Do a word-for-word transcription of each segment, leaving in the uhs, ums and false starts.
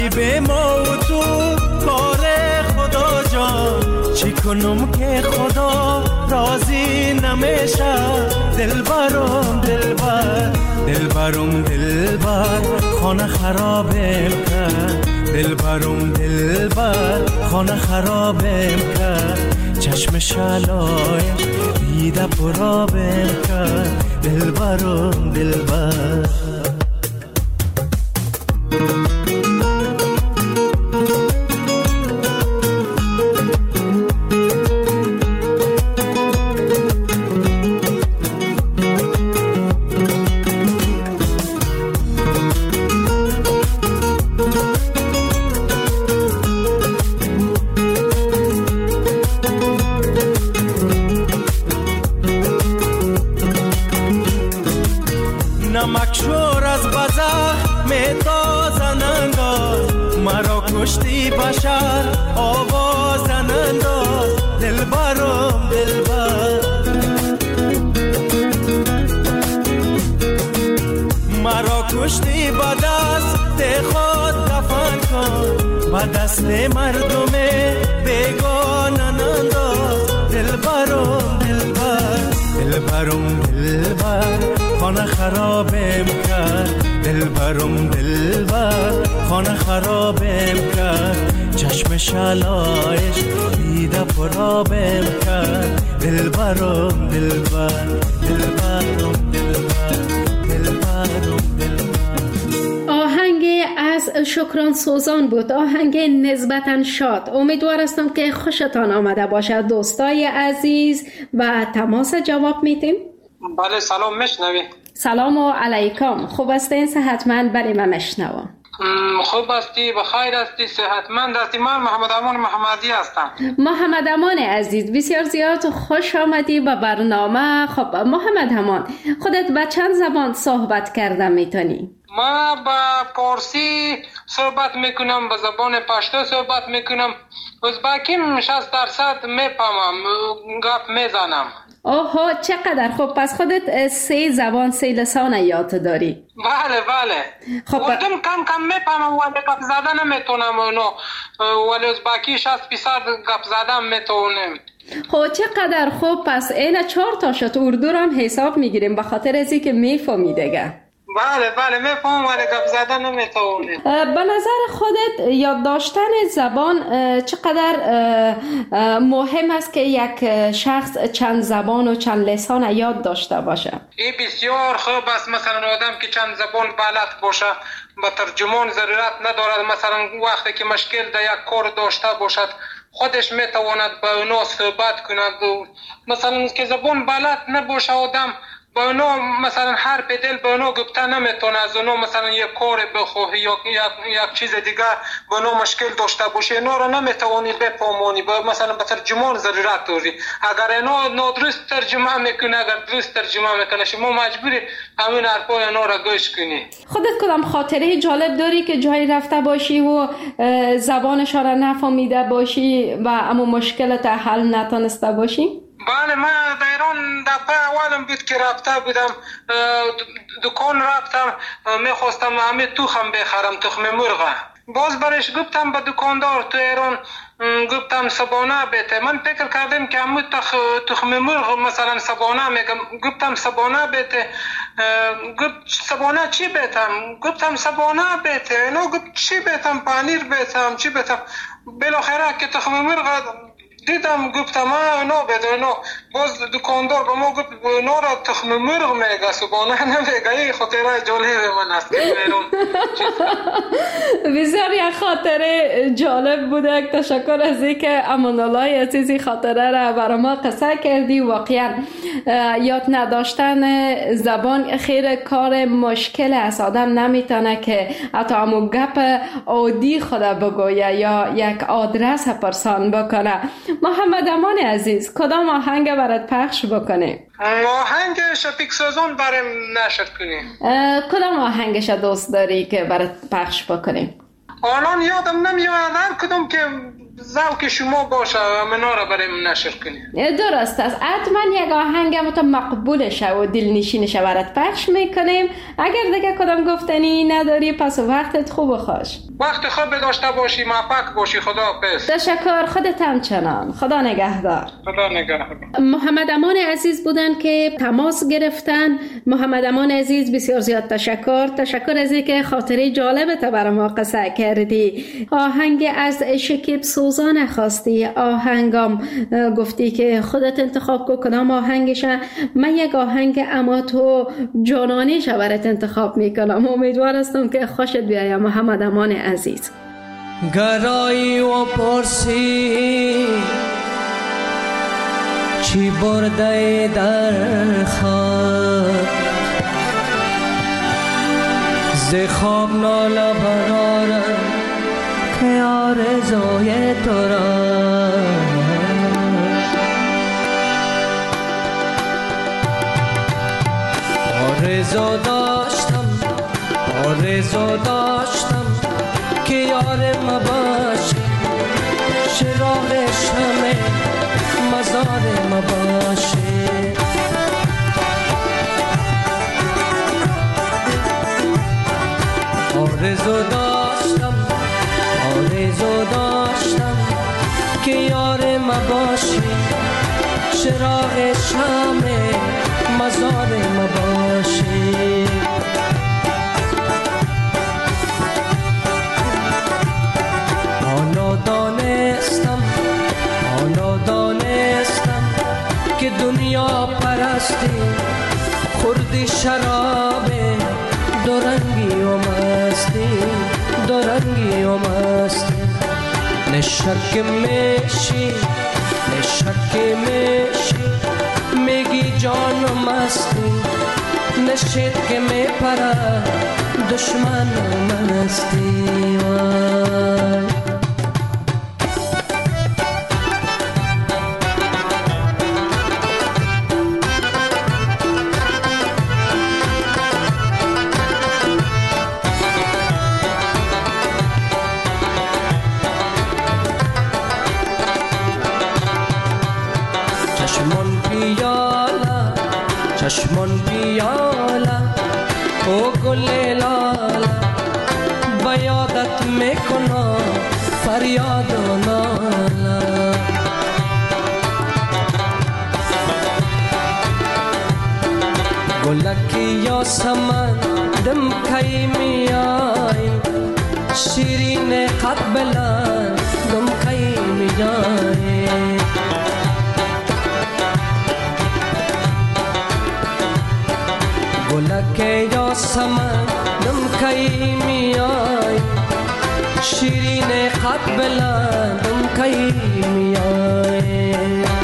به ما و تو کار خدا جان، چی کنم که خدا راضی نمیشه. دلبرم دلبر دلبرم دلبر خانه خرابم کرد. دلبرم دلبر خانه خرابم کرد. چشم شلایش دیده پرابم کرد. دلبرم دلبر نمکشور از بزخ میتازن انداز. مرا کشتی بشر آوازن انداز. دلبرم دلبر مرا کشتی با دست خود دفن کن. با دست مردم بیگانن انداز. دلبرم دلبر دلبرم دلبر خانه خرابم کرد. دلبرم دلبر خانه خرابم کرد. چشم شلایش دیده پرابم کرد. دلبرم دلبر دلبرم دلبر دلبرم دلبر. آهنگ از شکران سوزان بود، آهنگ نسبتاً شاد. امیدوار هستم که خوشتان آمده باشد دوستای عزیز. و تماس جواب میتیم. بله سلام میشنوی؟ سلام و علیکم. خوب هستین؟ صحتمند؟ برای من میشنوم. خوب هستی؟ بخیر هستی؟ صحتمند هستی؟ من محمد امان محمدی هستم. محمد امان عزیز بسیار زیاد خوش آمدی به برنامه. خب محمد امان، خودت به چند زبان صحبت کرده میتونی؟ ما با پارسی صحبت میکنم، با زبان پشتو صحبت میکنم، ازبکیم شصت درصد میفهمم، گپ میزنم. اوه چقدر خوب. پس خودت سه زبان سه لسان یاد داری؟ بله بله. خب اردم کم کم میفهمم ولی گپ زدن نمیتونم اونو، ولی ازبکی شصت درصد گپ زدن میتونم. خب چقدر خوب. پس این چهار تا شد اردو رو هم حساب میگیریم به خاطر ازی که میفهمی دیگه. بله بله میفهم ولی گپ زدن نمیتونه. به نظر خودت یاد داشتن زبان چقدر مهم است که یک شخص چند زبان و چند لسان یاد داشته باشه؟ این بسیار خوب است. مثلا آدم که چند زبان بلد باشه با ترجمان ضرورت ندارد. مثلا وقتی که مشکل در یک کار داشته باشد خودش میتواند با اونا صحبت کند. مثلا که زبان بلد نباشه آدم با اونا مثلا هر به دل با اونا گفته نمیتونه. از اونا مثلا یک کار بخواهی یا یک چیز دیگه با اونا مشکل داشته باشه، اینا رو نمیتوانی بفهمانی. مثلا به ترجمان ضرورت داری. اگر اینا نادرست ترجمه میکنه، اگر درست ترجمه میکنه، شما مجبوری همین حرفای اینا رو گوش کنی. خودت کدام خاطره جالب داری که جایی رفته باشی و زبانش را نفهمیده باشی و اما مشکلت حل نتونسته باشی؟ بله من در ایران دفعه اولم بود که رفته بودم دکان رفتم، میخواستم همه تخم بخرم، تخم مرغ. باز برش گفتم به دکاندار تو ایران، گفتم سبانه بیته. من فکر کردم که همه تخ... تخم مرغ مثلا سبانه میگم. گفتم سبانه بیته. گفت سبانه چی بیتم؟ گفتم سبانه بیته. نو گفت چی بیتم؟ پنیر بیتم چی بیتم؟ بالاخره که تخم مرغ دیدم گفتم ما نو بده نو. باز دکاندار به ما گفت نو را تخم مرغ میگه، سبانه نمیگه. این خاطره جالب من است. بسیار یک خاطره جالب بوده. تشکر از اینکه امان الله عزیزی خاطره را برای ما قصه کردی. واقعا یاد نداشتن زبان خیر کار مشکل است. آدم نمیتونه که حتی همون گپ عادی خود بگویه یا یک آدرس پرسان بکنه. محمد امان عزیز کدام آهنگ برات پخش بکنه؟ آهنگ شفیق سازان برام نشر کنی. کدام آهنگش دوست داری که برات پخش بکنیم؟ الان یادم نمیاد هر کدوم که ذوق شما باشه و منا را برای من نشر کنید. درست است. حتما یک آهنگ تو مقبول شه و دلنشین شه برات پخش میکنیم. اگر دیگه کدام گفتنی نداری پس وقتت خوب و خوش. وقت خوب داشته باشی، موفق باشی. خدا حافظ. تشکر. خودت هم چنان. خدا نگهدار. خدا نگهدار. محمد امان عزیز بودن که تماس گرفتن. محمد امان عزیز بسیار زیاد تشکر. تشکر از اینکه خاطره جالبت برای ما قصه کردی. آهنگ از شکیب سوزان خواستی، آهنگام گفتی که خودت انتخاب کو کدام آهنگشه. من یک آهنگ اما تو جانانیش برات انتخاب میکنم. امیدوار هستم که خوشت بیاید محمد امان عزیز. گرایی و پرسی چی برده در خواب، ز خواب ناله برارم که آرزوی تو را. آرزو داشتم آرزو داشتم که یار ما باشی، چراغ شمع مزار ما باشی. آرزو داشتم آرزو داشتم که یار ما باشی، چراغ شمع مزار ما باشی. حالا دانستم حالا دانستم که دنیا پرستی خوردی شراب دورنگی و مستی، دورنگی و مستی. نشک میشی نشک میشی میگی جان مستی، نشید که میپره دشمن مستی. وای چشمون بیالا او گل لالا، بیادت میکنم فریاد و نالا. گلکی یا سمن دم کی میای، شیرین قد بلند دم کی میای. گلک یا سمن دم کی میای، شیرین قد بلند دم کی میای.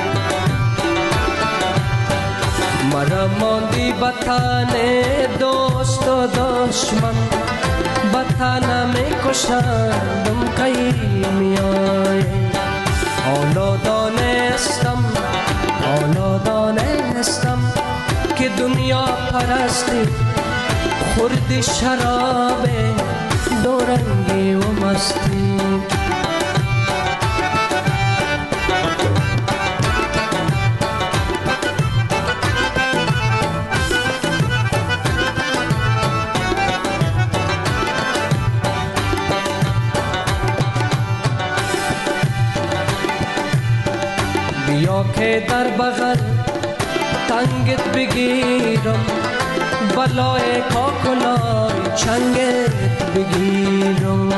مرا ماندی بطن دوست و دشمن، بطن میکشند دم کی میای. حالا دانستم حالا دانستم که دنیا پرستی خوردی شراب دورنگی و مستی. بیا که در بغل تنگت بگیرم، بلای کاکلای چنگت بگیرم.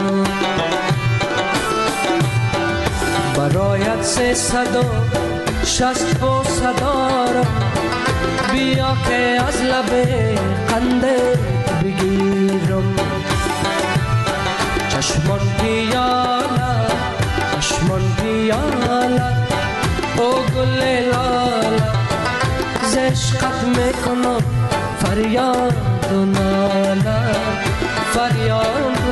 برایت سه صد و شست و صدارم، بیا که از لب قندت بگیرم. چشمان پیالا چشمان پیالا او گل لالا، ز عشقت میکنم فریاد و ناله، فریاد و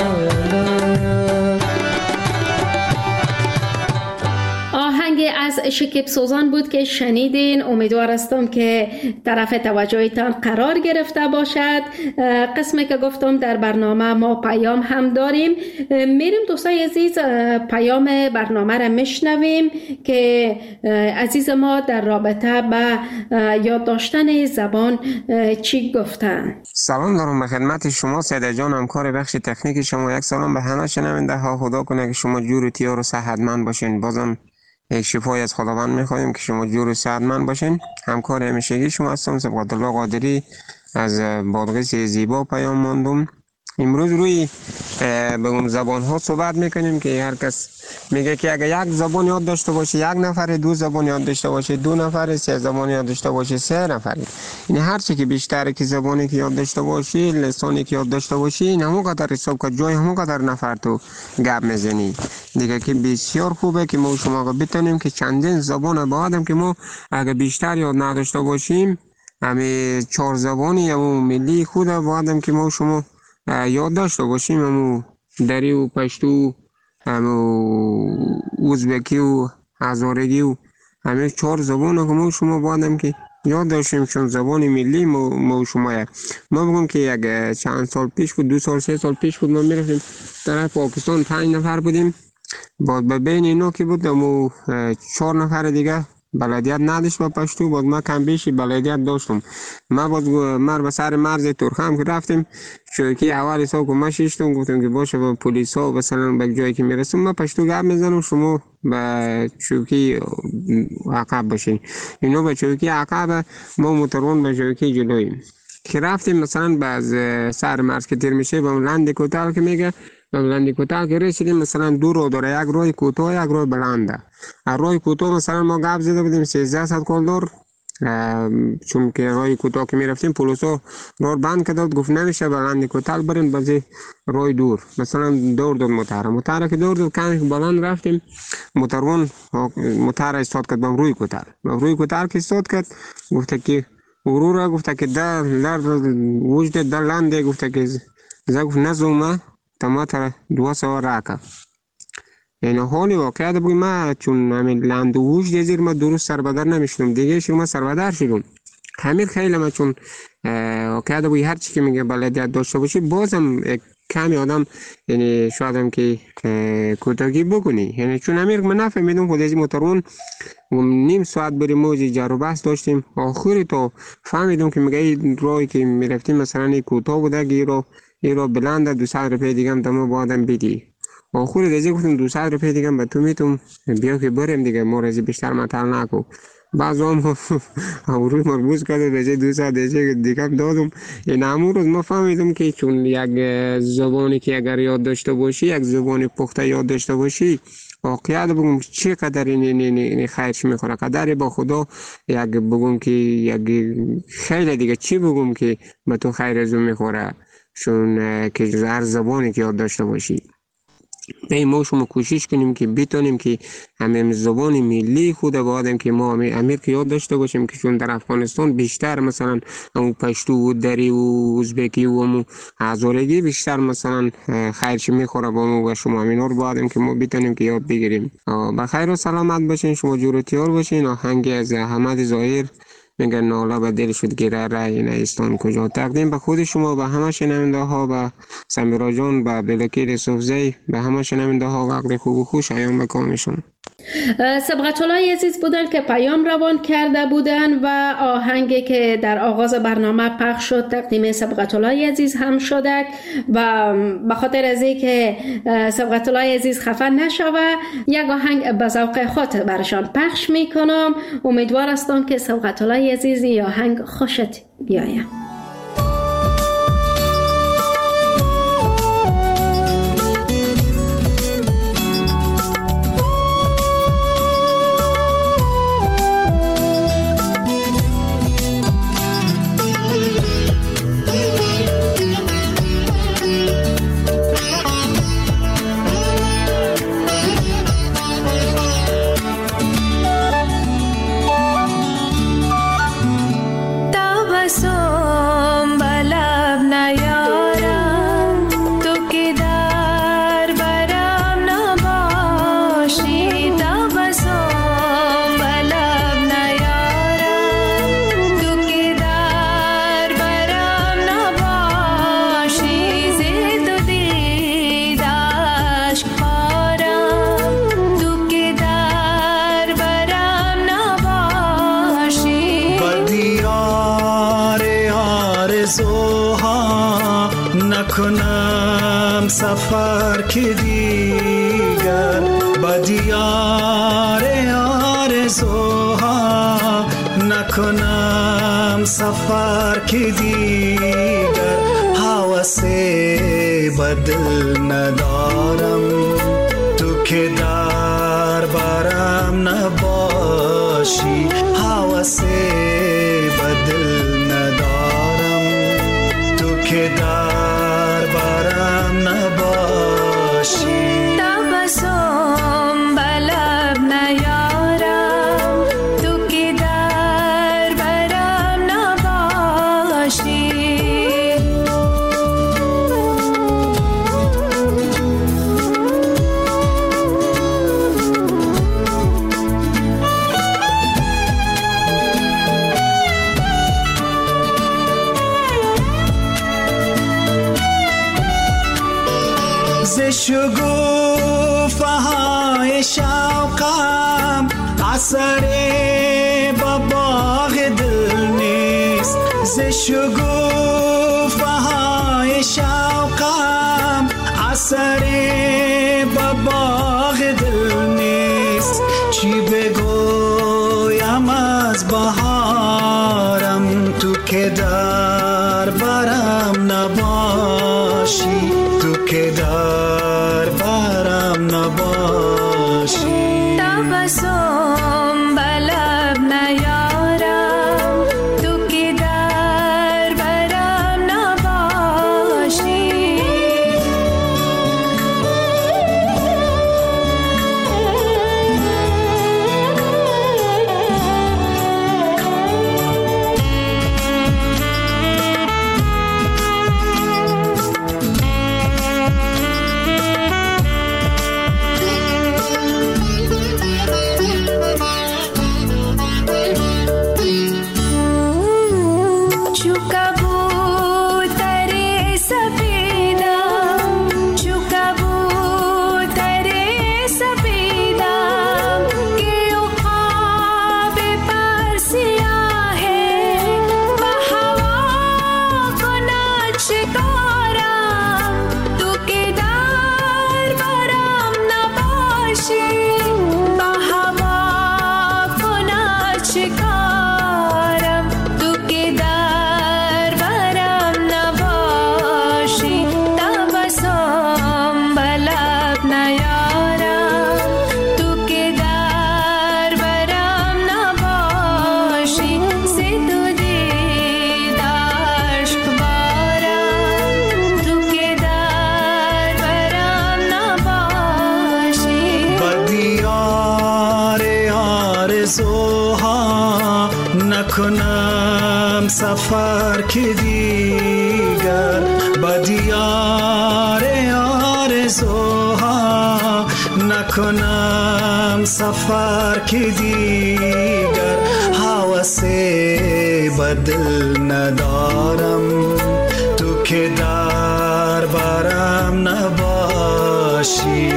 ناله. آهنگ از شکیب سوزان بود که شنیدین. امیدوار هستم که طرف توجهتان قرار گرفته باشد. قسمی که گفتم در برنامه ما پیام هم داریم. میریم دوستای عزیز پیام برنامه را میشنویم که عزیز ما در رابطه با یاد داشتن زبان چی گفتن. سلام دارم به خدمت شما سیده جان، همکار بخش تکنیک شما. یک سلام به همه شنونده ها. خدا کنه که شما جور و تیار و صحتمند باشین. بازم یک شفای از خداوند میخوایم که شما جور و صحتمند باشین. همکار همیشگی شما هستم سبقت الله قادری از بادغیس زیبا پیام ماندم. امروز روی به زبان ها صحبت میکنیم که هر کس میگه که اگر یک زبان یاد داشته باشه یک نفر، دو زبان یاد داشته باشه دو نفر، سه زبان یاد داشته باشه سه نفر. این هر چی که بیشتر که زبانی که یاد داشته باشی، لسانی که یاد داشته باشی، این همون قدر حساب که جای همون قدر نفر تو گپ میزنی دیگه. که بسیار خوبه که ما شما بتونیم که چندین زبان با آدم که ما اگر بیشتر یاد نداشته باشیم، همه چهار زبانی همون ملی خود با آدم که ما شما یاد داشته باشیم، همون دری و پشتو، همون ازبکی و هزارگی و همه چهار زبان که ما شما بادم که یاد داشتیم چون زبان ملی ما, ما شما یک. ما بگم که یک چند سال پیش بود، دو سال سه سال پیش بود، ما میرفتیم در پاکستان پنج نفر بودیم. بعد به بین اینا که بود ما چهار نفر دیگه بلدیت نداشت با پشتو، بعد ما کم بیشی بلدیت داشتم. ما بعد مر به سر مرز ترخم که رفتیم چوکی اول سال که ما شیشتم گفتم که باشه با پلیس ها مثلا به جایی که میرسم ما پشتو گپ میزنم شما به چوکی عقب باشین. اینو به چوکی عقب ما موترون به چوکی جلویم که رفتیم مثلا باز سر مرز که تیر میشه با لند کوتاه که میگه لندی کوتاه که رسیدیم مثلا دو رو داره، یک روی کوتاه یک روی بلنده. روی کوتاه مثلا ما گپ زده بودیم سیزده صد کالدار، چون که روی کوتاه که میرفتیم پلیسا راه بند کرد گفت نمیشه بلندی کوتاه برین بازی روی دور. مثلا دور داد موتر موتر که دور داد کمی بلند رفتیم موترون موتر استاد کرد بم روی کوتاه بم روی کوتاه که استاد کرد گفته که ورورا گفته که در در وجد در لنده گفته که زه گفت نزومه تما تر دو سوار راکا. یعنی حالی واقعیت بگویم ما چون همین لند ووش دیزیر ما درست سربدر نمیشتم دیگه شما سربدر شدم. همین خیلی ما چون واقعیت بگویم هر چی که میگه بلدیت داشته باشی بازم کمی آدم یعنی شاید هم که کوتاهی بکنی. یعنی چون همین من نفهمیدم خود از موترون نیم ساعت بریم موزی جر و بحث داشتیم. آخری تو فهمیدم که میگه این راهی که میرفتیم مثلا کوتاه بوده که رو این رو بلنده دو صد روپیه دیگه هم دمو با آدم بیدی. آخوری دیگه گفتم دو صد روپیه دیگه هم به تو میتونم بیا که بریم دیگه ما رازی بیشتر مطل نکو. بعض هم روی مربوز کرده دیگه دو صد دیگه هم دادم. این همون روز ما فهمیدم که چون یک زبانی که اگر یاد داشته باشی یک زبانی پخته یاد داشته باشی واقعیت بگم چقدر این این خیرش میخوره قدری با خدا یک بگم که یک خیلی دیگه چی بگم که به تو خیر ازو میخوره چون که هر زبانی که یاد داشته باشی. ای ما شما کوشش کنیم که بتونیم که همین زبان ملی خود با آدم که ما امیر که یاد داشته باشیم که چون در افغانستان بیشتر مثلا اون پشتو و دری و ازبکی و همون هزارگی بیشتر مثلا خیرش میخوره با ما و شما همین رو با آدم که ما بتونیم که یاد بگیریم. بخیر و سلامت باشین، شما جور و تیار باشین. آهنگی از احمد ظاهر میگه ناله به دل شد گیره رای نیستان کجا. تقدیم به خود شما به همه شنونده ها، به سمیرا جان، به بلکیر صوفزی، به همه شنونده ها وقت خوب و خوش ایام بکامشون. سبقت الله عزیز بودن که پیام روان کرده بودن و آهنگی که در آغاز برنامه پخش شد تقدیم سبقت الله عزیز هم شده و به خاطر از اینکه سبقت الله عزیز خفه نشوه یک آهنگ به ذوق خود برشان پخش میکنم. امیدوار هستم که سبقت الله عزیز یا آهنگ خوشت بیاید. So سفر که دیگر با دیار آرزوها نکنم سفر که دیگر حوث بدل ندارم تو که در برم نباشی حوث بدل ندارم تو که در برم نباشی تبسم بلب نیارم تو که در برم نباشی شگوفه های شوقم اثر با باغ دل نیست ز شگوفه های شوقم اثر با باغ دل نیست چی بگویم از بهارم تو که در برم نباشی تو که در برم نباشی تبسم بلب نیارم تو که در برم نباشی نکنم سفر که دیگر با دیار آرزوها نکنم سفر که دیگر حوث بدل ندارم تو که در برم نباشی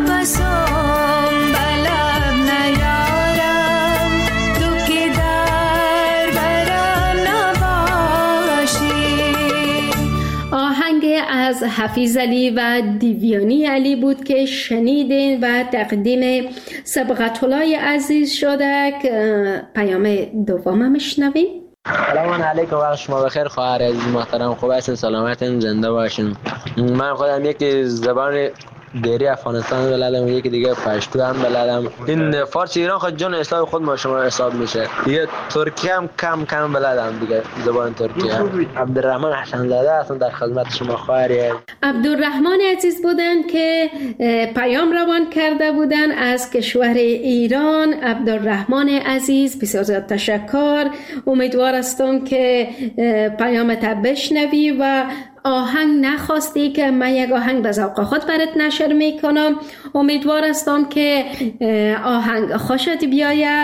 از حفیظ علی و دیویانی علی بود که شنیدین و تقدیم سبقت الله عزیز شده. پیام دوم میشنویم. سلام علیکم، وقت شما بخیر خواهر عزیز محترم. خوب هستین؟ سلامتین؟ زنده باشین. من خودم یک زبان دیری افغانستان بلدم و یکی دیگه پشتو هم بلدم. این فارسی ایران خود جان اصلاح خود ما شما حساب میشه. دیگه ترکی هم کم کم بلدم دیگه، زبان ترکی هم. عبدالرحمن حسن زاده هستم در خدمت شما خواهری. عبدالرحمن عزیز بودن که پیام روان کرده بودن از کشور ایران. عبدالرحمن عزیز بسیار زیاد تشکر. امیدوار هستم که پیامت بشنوی و آهنگ نخواستی که من یک آهنگ به ذوق خود برات نشر میکنم. امیدوار هستم که آهنگ خوشت بیاید.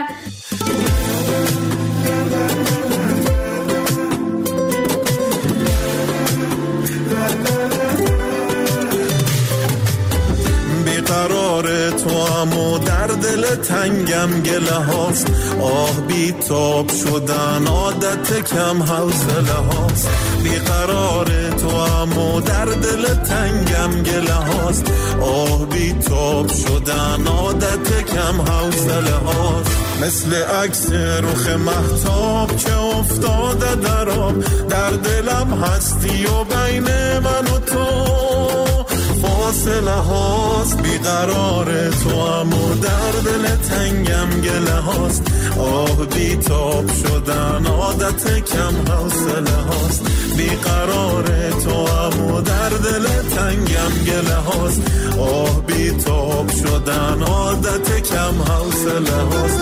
بیقرار تو هم و در دل تنگم گله هاست. آه بی تاب شدن عادت کم حوصله هاست. بیقرار تو هم و در دل تنگم گله هاست. آه بی تاب شدن عادت کم حوصله هاست. مثل عکس رخ مهتاب که افتاده در آب، در دلم هستی و بین من و تو فاصله هاست. بیقرار تو هم و در دل تنگم گله هاست. آه بی تاب شدن عادت کم حوصله هاست. بیقرار تو هم و در دل تنگم گله هاست. آه بی تاب شدن عادت کم حوصله هاست.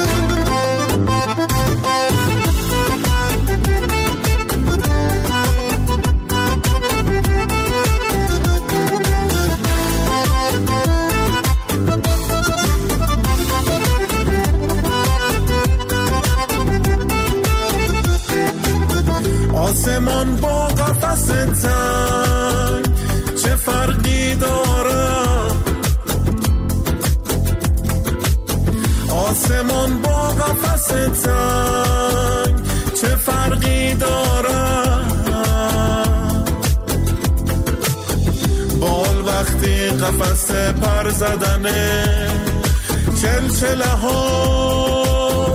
آسمان با قفس تنگ چه فرقی داره؟ آسمان با قفس تنگ چه فرقی داره؟ بال وقتی قفس پر زدنه چلچله ها،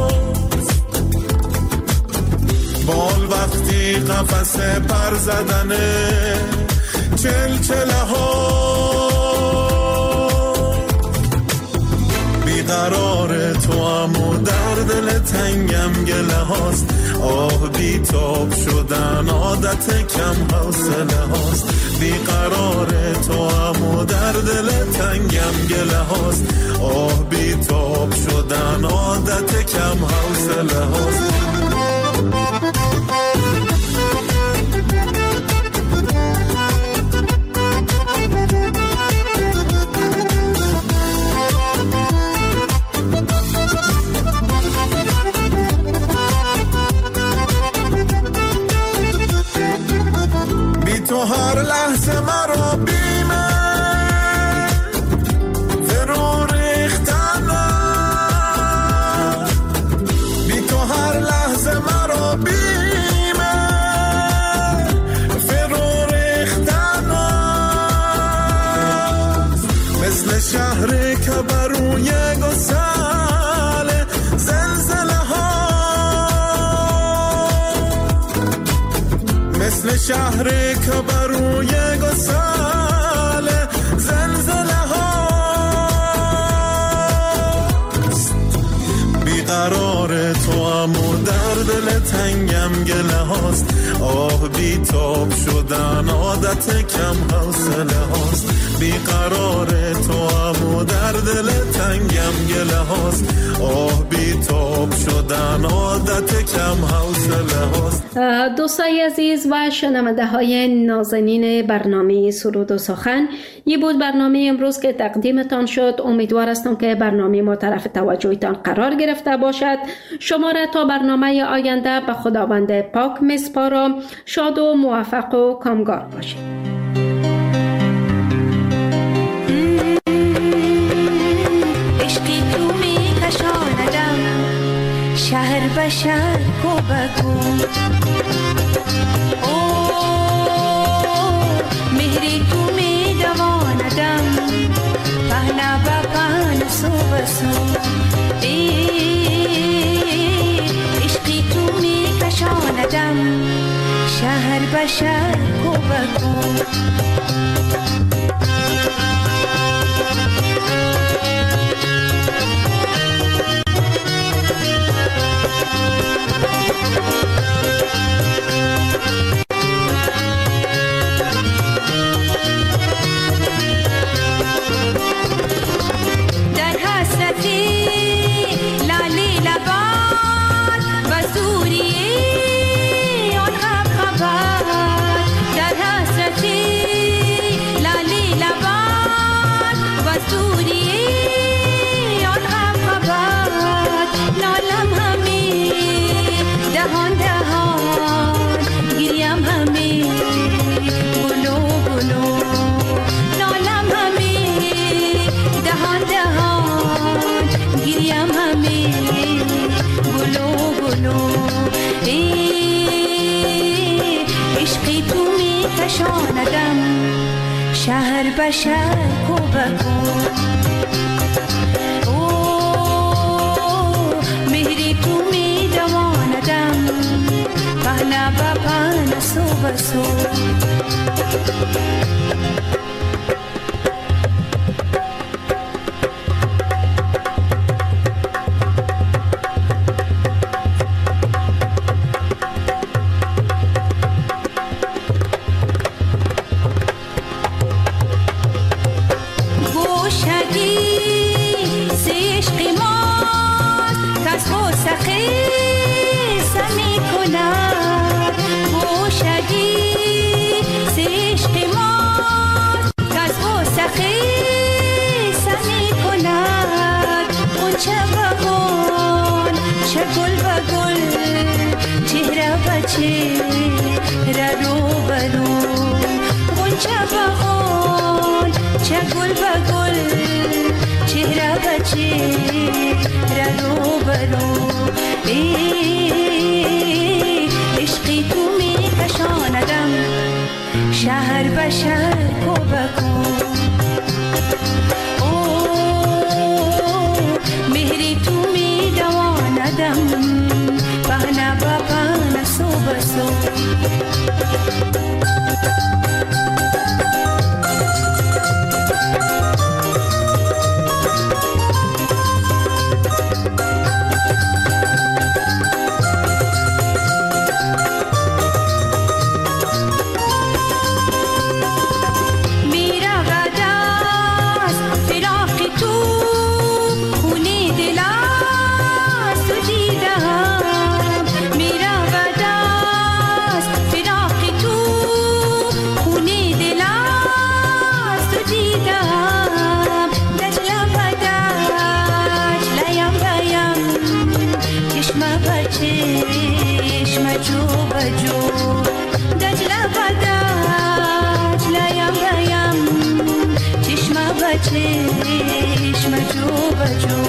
بال وقتی قفس پر زدنه چلچله ها. بیقرار تو هم و در دل تنگم گله هاست. آه بی تاب شدن عادت کم حوصله هاست. بیقرار تو هم و در دل تنگم گله هاست. آه بی تاب شدن عادت کم حوصله هاست. تو هر لحظه مرا بیمه فرو ریختنه. بی تو هر لحظه مرا بیمه فرو ریختنه. مثل شهری که بروی گسل زلزله ها، مثل شهری که بروی گسل زلزله هاست. بیقرار تو هم و در دل تنگم گله هاست. آه بی تاب شدن عادت کم حوصله هاست. بیقرار تو هم و در دل تنگم گله هاست. آه بی تاب شدن عادت کم حوصله هاست. دوستای عزیز و شنونده های نازنین برنامه سرود و سخن، یه بود برنامه امروز که تقدیمتان شد. امیدوار هستم که برنامه ما طرف توجهتان قرار گرفته باشد. شما را تا برنامه آینده به خداوند پاک میسپارم. شاد و موفق و کامگار باشید. عشقی تو می کشاندم شهر به شهر کو بگو. مهری تو می دواندم پهنا با پهن سو بسو. عشقی تو می کشاندم شهر به شهر کو بگو. بشر کمکم او مهری تو می دواندم پهنا با پهنا سو بسو شهر بشر کمکم او مهری تو می دواندم پهنا با پهنا سو بسو چشم جو بجو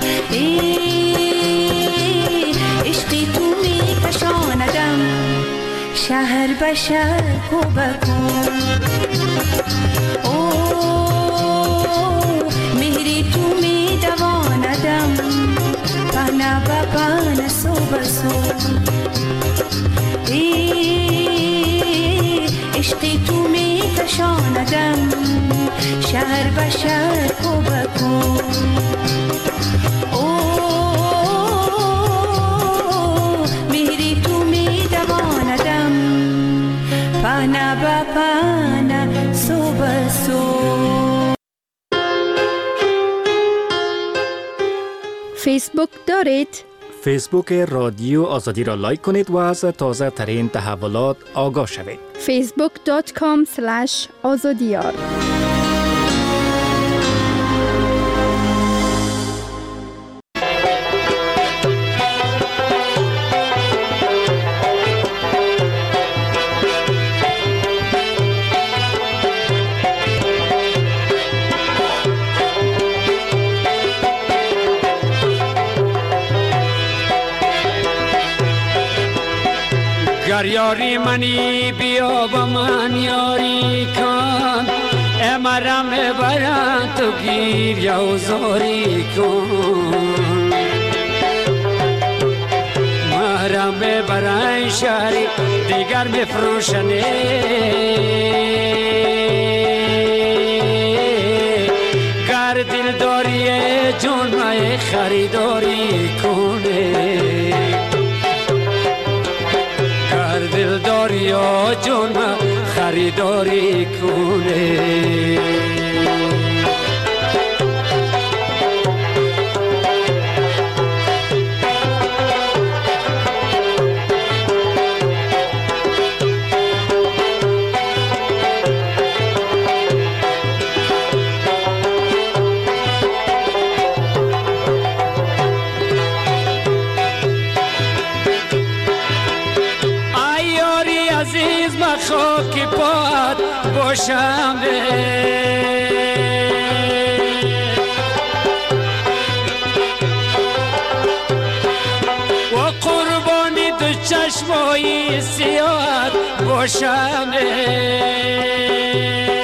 عشقی تو می کشاندم شهر بشر کمکم او مهری تو می دواندم پهنا با پهنا سو بسو عشقی تو می کشاندم شهر بشر کمکم او مهری تو می دواندم پهنا با پهنا سو بسو. فیسبوک دارید؟ فیسبوک رادیو آزادی را لایک کنید و از تازه ترین تحولات آگاه شوید. فیسبوک دات کام اسلش آزادیار. گر یاری منی بیا با من یاری کن امرم برند تو گیر یا زاری کن مرم برای شهری دیگر بفروشنه گر دل داری جون مای خریداری کنه دلداری یا جون خریداری کنه خاکی پات باشم و قربانی تو چشمای سیاد باشم